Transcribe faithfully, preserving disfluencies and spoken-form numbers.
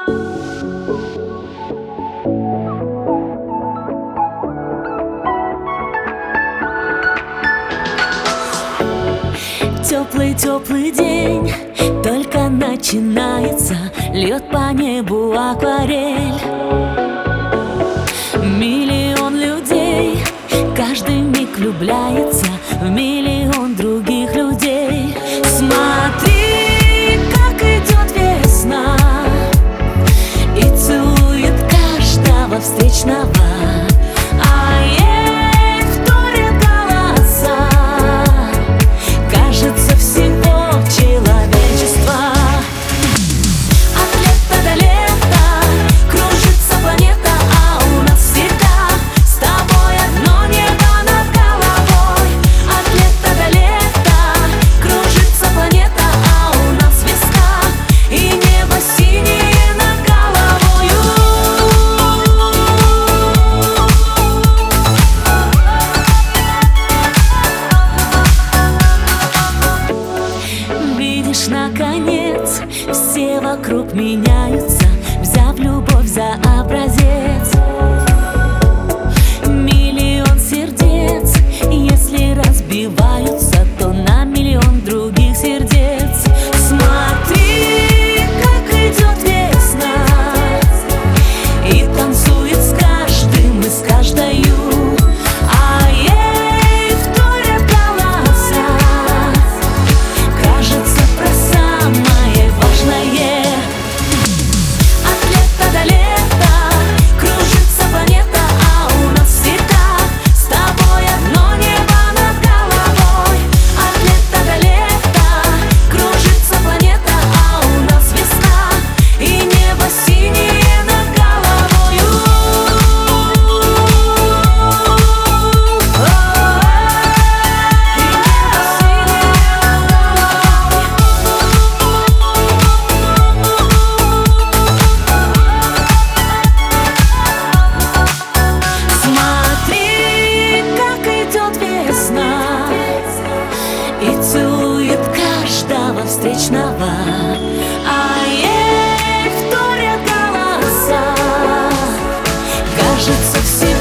Теплый-теплый день только начинается, льет по небу акварель. Миллион людей, каждый миг влюбляется в миллион других людей. Смотри, как идет весна и целует каждого встречного. Наконец, все вокруг меняются, взяв любовь за образец. Миллион сердец, если разбиваются, то на миллион других сердец. Смотри, как идет весна и танцует с каждым и с каждою. И целует каждого встречного, а ей вторят голоса. Кажется, все